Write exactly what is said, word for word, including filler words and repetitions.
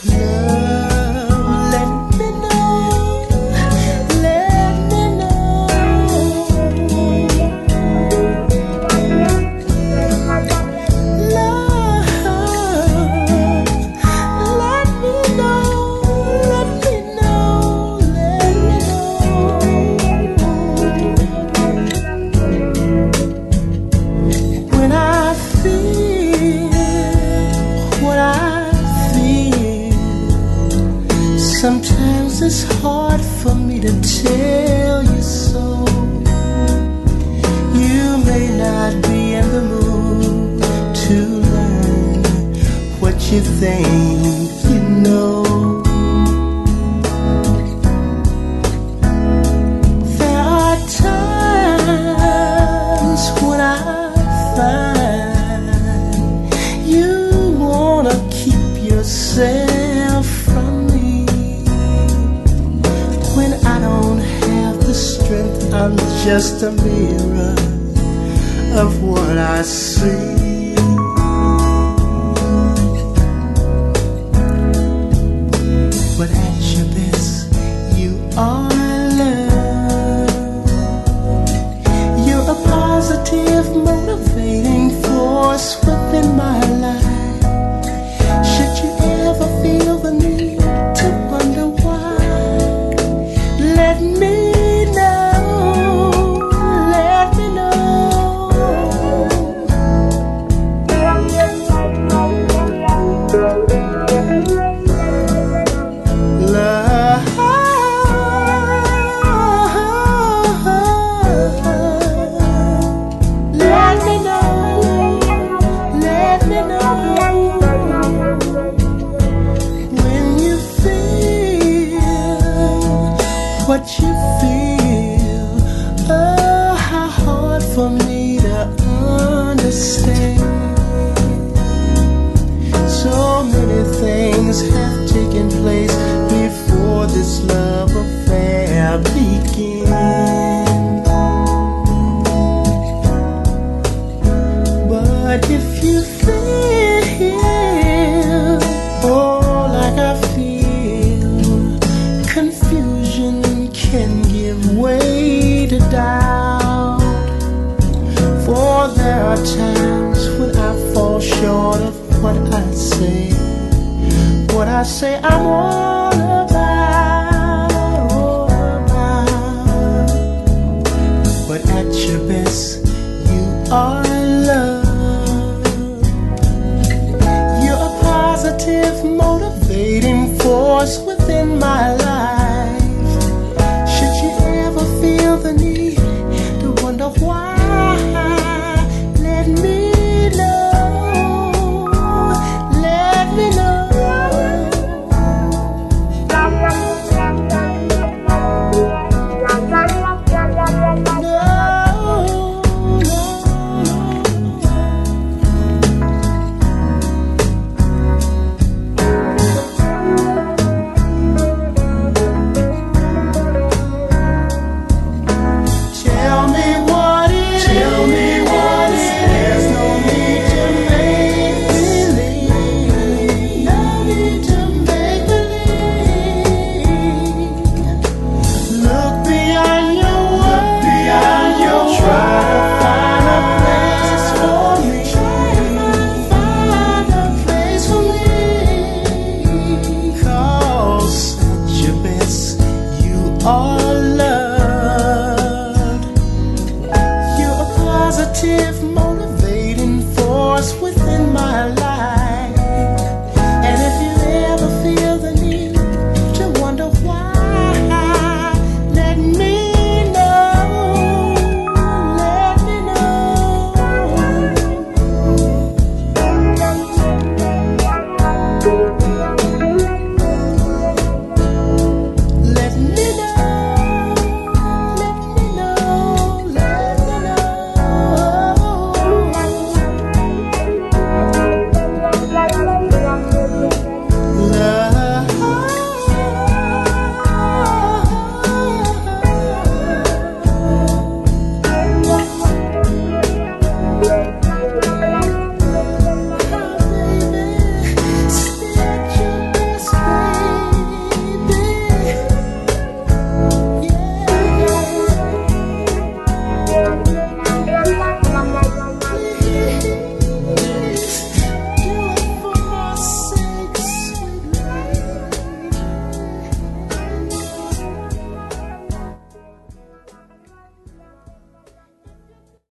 Love, let me know, let me know. Love, let me know, let me know, let me know. When I feel what I feel, sometimes it's hard for me to tell you so. You may not be in the mood to learn what you think you know. There are times when I find you wanna keep yourself from me. When I don't have the strength, I'm just a mirror of what I see. But at your best, you are love. You're a positive, motivating force within my life. Should you ever feel the need to wonder why, let me know, let me know. Love, let me know, let me know. When you feel what you feel, oh, how hard for me to understand. So many things have taken place before this love affair began. But if you feel, oh, like I feel, confusion can give way to doubt. For there are times when I fall short of what I say, what I say I'm all about, all about. But at your best, you are love. You're a positive, motivating force within my life.